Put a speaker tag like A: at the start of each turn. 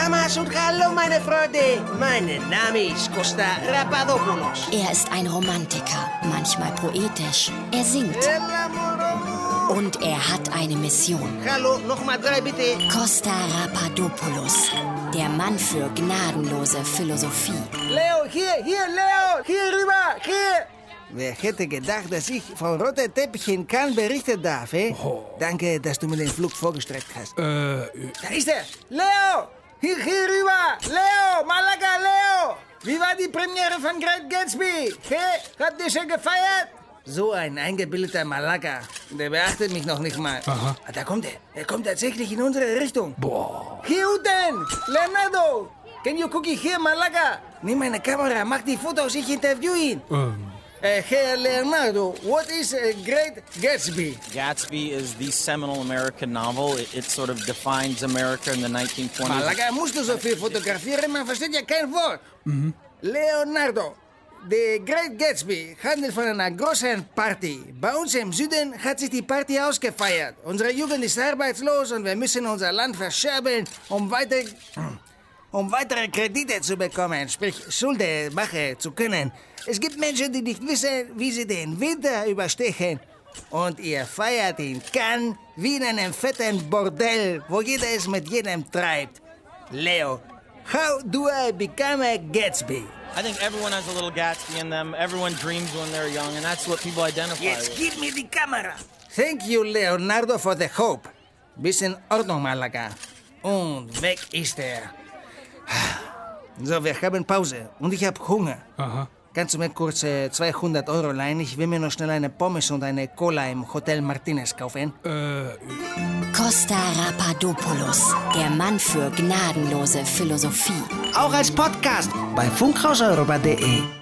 A: Damas und hallo, meine Freunde. Mein Name ist Costa Rapadopoulos.
B: Er ist ein Romantiker, manchmal poetisch. Er singt. Und er hat eine Mission.
A: Hallo, nochmal 3 bitte.
B: Costa Rapadopoulos, der Mann für gnadenlose Philosophie.
A: Leo, Leo, hier rüber, hier. Wer hätte gedacht, dass ich von roten Teppich in Cannes berichten darf, eh? Oh. Danke, dass du mir den Flug vorgestreckt hast. Da ist er. Leo, hier rüber. Leo, Malaga, Leo. Wie war die Premiere von Great Gatsby? Hey, habt ihr schon gefeiert? So ein eingebildeter Malaga. Der beachtet mich noch nicht mal.
C: Aha.
A: Da kommt er. Er kommt tatsächlich in unsere Richtung.
C: Boah.
A: Hier unten. Leonardo. Can you cookie here, Malaga? Nimm meine Kamera, mach die Fotos, ich interview ihn. Herr Leonardo, what is Great Gatsby?
D: Gatsby is the seminal American novel. It sort of defines America in the 1920s.
A: Malaga, musst du so viel fotografieren? Man versteht ja kein Wort. Leonardo, The Great Gatsby handelt von einer großen Party. Bei uns im Süden hat sich die Party ausgefeiert. Unsere Jugend ist arbeitslos und wir müssen unser Land verscherbeln, um weitere Kredite zu bekommen, sprich Schulden machen zu können. Es gibt Menschen, die nicht wissen, wie sie den Winter überstehen. Und ihr feiert in Cannes wie in einem fetten Bordell, wo jeder es mit jedem treibt. Leo, how do I become a Gatsby?
D: I think everyone has a little Gatsby in them. Everyone dreams when they're young, and that's what people identify
A: Jetzt
D: with.
A: gib mir die Kamera. Thank you, Leonardo, for the hope. Bis in Ordnung, Malaga. Und weg ist er. So, wir haben Pause und ich habe Hunger.
C: Aha.
A: Kannst du mir kurz 200 Euro leihen? Ich will mir noch schnell eine Pommes und eine Cola im Hotel Martinez kaufen.
B: Costa Rapadopoulos, der Mann für gnadenlose Philosophie.
A: Auch als Podcast bei funkhauseuro.de.